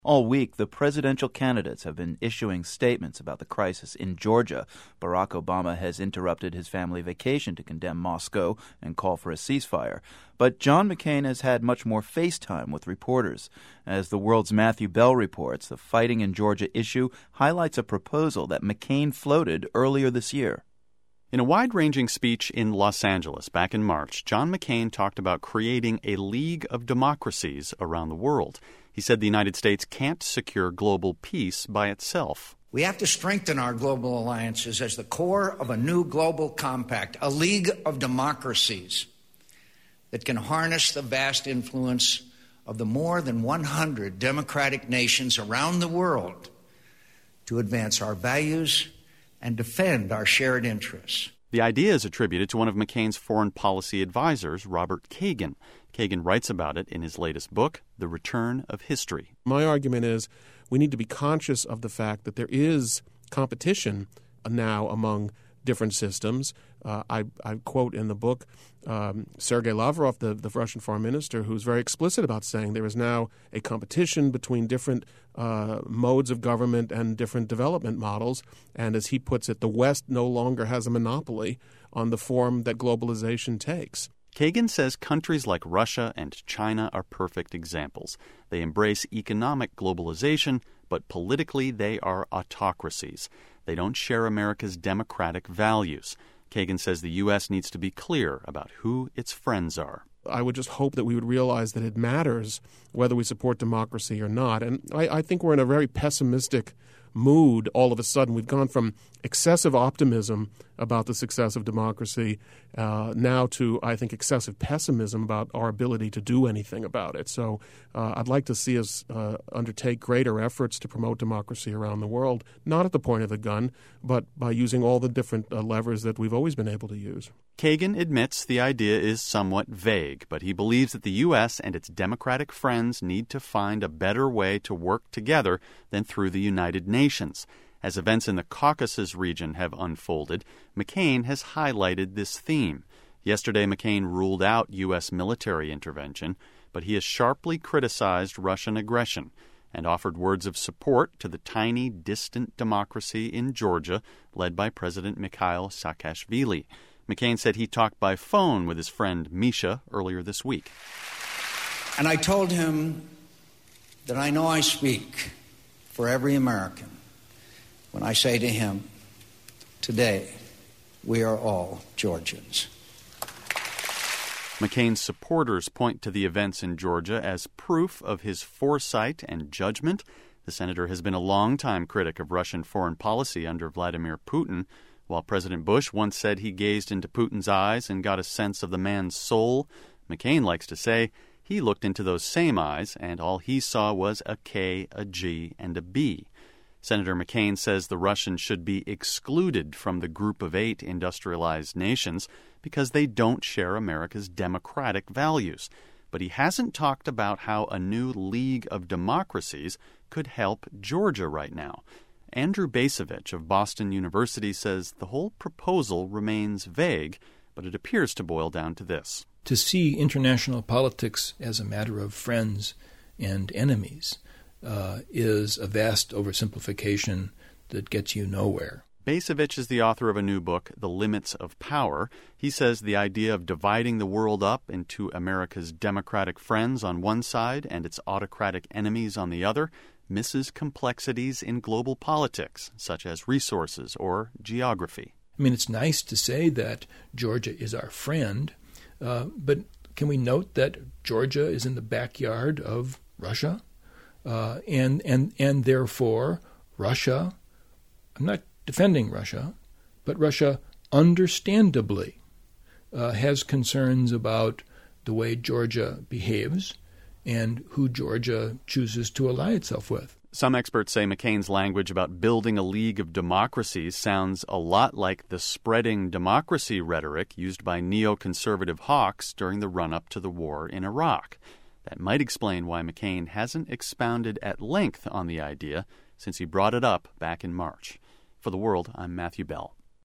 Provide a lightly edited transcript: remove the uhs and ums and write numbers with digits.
All week, the presidential candidates have been issuing statements about the crisis in Georgia. Barack Obama has interrupted his family vacation to condemn Moscow and call for a ceasefire. But John McCain has had much more face time with reporters. As the World's Matthew Bell reports, the Fighting in Georgia issue highlights a proposal that McCain floated earlier this year. In a wide-ranging speech in Los Angeles back in March, John McCain talked about creating a League of Democracies around the world. He said the United States can't secure global peace by itself. We have to strengthen our global alliances as the core of a new global compact, a League of Democracies that can harness the vast influence of the more than 100 democratic nations around the world to advance our values and defend our shared interests. The idea is attributed to one of McCain's foreign policy advisors, Robert Kagan. Kagan writes about it in his latest book, The Return of History. My argument is we need to be conscious of the fact that there is competition now among different systems. I quote in the book Sergei Lavrov, the Russian foreign minister, who's very explicit about saying there is now a competition between different modes of government and different development models. And as he puts it, the West no longer has a monopoly on the form that globalization takes. Kagan says countries like Russia and China are perfect examples. They embrace economic globalization, but politically they are autocracies. They don't share America's democratic values. Kagan says the U.S. needs to be clear about who its friends are. I would just hope that we would realize that it matters whether we support democracy or not. And I think we're in a very pessimistic mood all of a sudden. We've gone from excessive optimism about the success of democracy now to, I think, excessive pessimism about our ability to do anything about it. So I'd like to see us undertake greater efforts to promote democracy around the world, not at the point of the gun, but by using all the different levers that we've always been able to use. Kagan admits the idea is somewhat vague, but he believes that the U.S. and its democratic friends need to find a better way to work together than through the United Nations. As events in the Caucasus region have unfolded, McCain has highlighted this theme. Yesterday, McCain ruled out U.S. military intervention, but he has sharply criticized Russian aggression and offered words of support to the tiny, distant democracy in Georgia led by President Mikhail Saakashvili. McCain said he talked by phone with his friend Misha earlier this week. And I told him that I know I speak for every American when I say to him, today we are all Georgians. McCain's supporters point to the events in Georgia as proof of his foresight and judgment. The senator has been a longtime critic of Russian foreign policy under Vladimir Putin. While President Bush once said he gazed into Putin's eyes and got a sense of the man's soul, McCain likes to say he looked into those same eyes and all he saw was a K, a G, and a B. Senator McCain says the Russians should be excluded from the Group of 8 industrialized nations because they don't share America's democratic values. But he hasn't talked about how a new League of Democracies could help Georgia right now. Andrew Bacevich of Boston University says the whole proposal remains vague, but it appears to boil down to this. To see international politics as a matter of friends and enemies is a vast oversimplification that gets you nowhere. Bacevich is the author of a new book, The Limits of Power. He says the idea of dividing the world up into America's democratic friends on one side and its autocratic enemies on the other misses complexities in global politics, such as resources or geography. I mean, it's nice to say that Georgia is our friend, but can we note that Georgia is in the backyard of Russia? And therefore, Russia, I'm not defending Russia, but Russia understandably has concerns about the way Georgia behaves and who Georgia chooses to ally itself with. Some experts say McCain's language about building a League of Democracies sounds a lot like the spreading democracy rhetoric used by neoconservative hawks during the run-up to the war in Iraq. That might explain why McCain hasn't expounded at length on the idea since he brought it up back in March. For The World, I'm Matthew Bell.